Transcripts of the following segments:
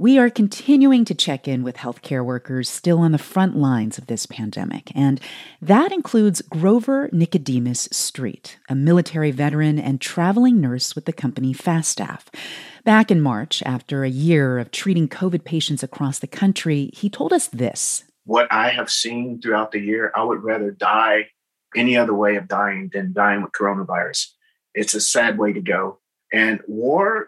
We are continuing to check in with healthcare workers still on the front lines of this pandemic, and that includes Grover Nicodemus Street, a military veteran and traveling nurse with the company FastStaff. Back in March, after a year of treating COVID patients across the country, he told us this. What I have seen throughout the year, I would rather die any other way of dying than dying with coronavirus. It's a sad way to go. And war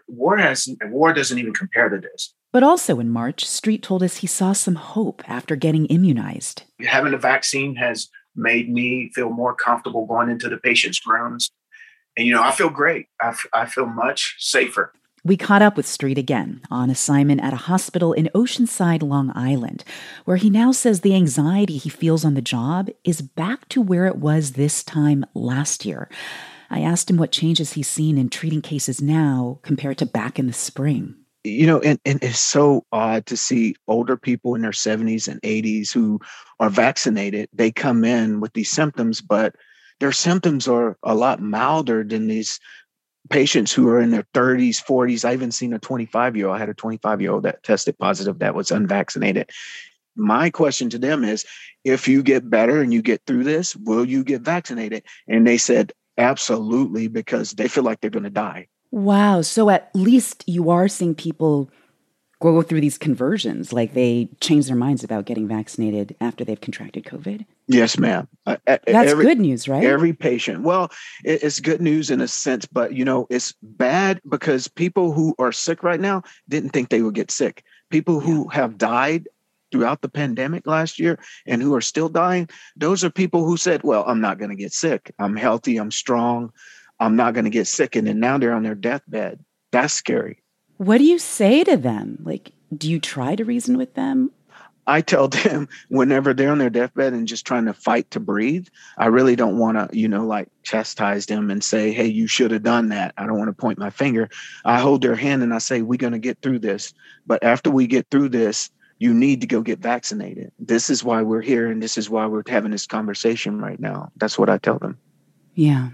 doesn't even compare to this. But also in March, Street told us he saw some hope after getting immunized. Having a vaccine has made me feel more comfortable going into the patient's rooms. And, I feel great. I feel much safer. We caught up with Street again on assignment at a hospital in Oceanside, Long Island, where he now says the anxiety he feels on the job is back to where it was this time last year. I asked him what changes he's seen in treating cases now compared to back in the spring. And it's so odd to see older people in their 70s and 80s who are vaccinated. They come in with these symptoms, but their symptoms are a lot milder than these patients who are in their 30s, 40s. I even seen a 25-year-old. I had a 25-year-old that tested positive that was unvaccinated. My question to them is, if you get better and you get through this, will you get vaccinated? And they said, absolutely, because they feel like they're going to die. Wow. So at least you are seeing people go through these conversions, like they change their minds about getting vaccinated after they've contracted COVID? Yes, ma'am. That's good news, right? Every patient. Well, it's good news in a sense, but, it's bad because people who are sick right now didn't think they would get sick. People who have died throughout the pandemic last year and who are still dying, those are people who said, well, I'm not going to get sick. I'm healthy. I'm strong. I'm not going to get sick. And then now they're on their deathbed. That's scary. What do you say to them? Do you try to reason with them? I tell them whenever they're on their deathbed and just trying to fight to breathe, I really don't want to, chastise them and say, hey, you should have done that. I don't want to point my finger. I hold their hand and I say, we're going to get through this. But after we get through this, you need to go get vaccinated. This is why we're here. And this is why we're having this conversation right now. That's what I tell them. Yeah.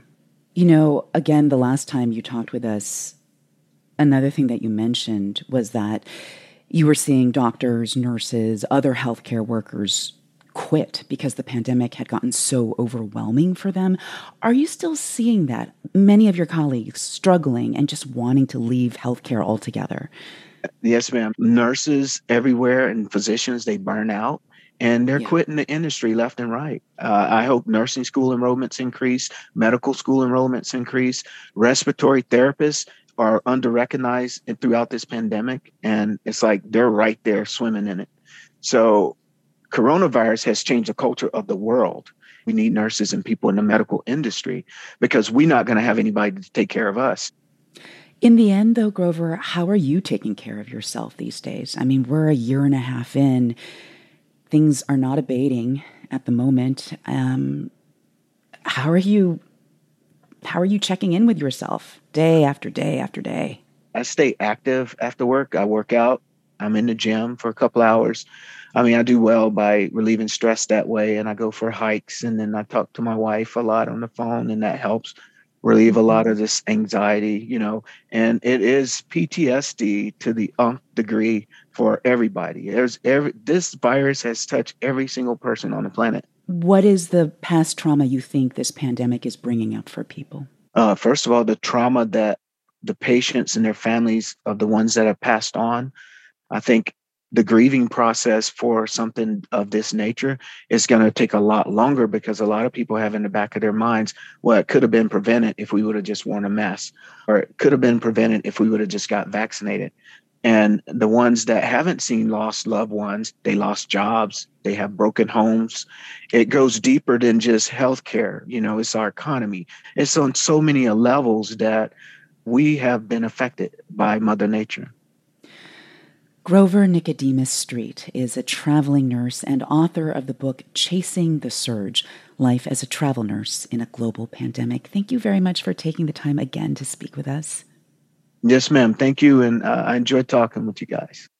Again, the last time you talked with us, another thing that you mentioned was that you were seeing doctors, nurses, other healthcare workers quit because the pandemic had gotten so overwhelming for them. Are you still seeing that? Many of your colleagues struggling and just wanting to leave healthcare altogether? Yes, ma'am. Nurses everywhere and physicians, they burn out and they're quitting the industry left and right. I hope nursing school enrollments increase, medical school enrollments increase, respiratory therapists are under-recognized throughout this pandemic. And it's like they're right there swimming in it. So coronavirus has changed the culture of the world. We need nurses and people in the medical industry because we're not going to have anybody to take care of us. In the end, though, Grover, how are you taking care of yourself these days? I mean, we're a year and a half in. Things are not abating at the moment. How are you checking in with yourself day after day after day? I stay active after work. I work out. I'm in the gym for a couple hours. I do well by relieving stress that way. And I go for hikes and then I talk to my wife a lot on the phone and that helps relieve a lot of this anxiety, and it is PTSD to the nth degree for everybody. This virus has touched every single person on the planet. What is the past trauma you think this pandemic is bringing up for people? First of all, the trauma that the patients and their families of the ones that have passed on. I think the grieving process for something of this nature is going to take a lot longer because a lot of people have in the back of their minds, well, it could have been prevented if we would have just worn a mask, or it could have been prevented if we would have just got vaccinated. And the ones that haven't seen lost loved ones, they lost jobs, they have broken homes. It goes deeper than just healthcare. It's our economy. It's on so many levels that we have been affected by Mother Nature. Grover Nicodemus Street is a traveling nurse and author of the book Chasing the Surge, Life as a Travel Nurse in a Global Pandemic. Thank you very much for taking the time again to speak with us. Yes, ma'am. Thank you. And I enjoyed talking with you guys.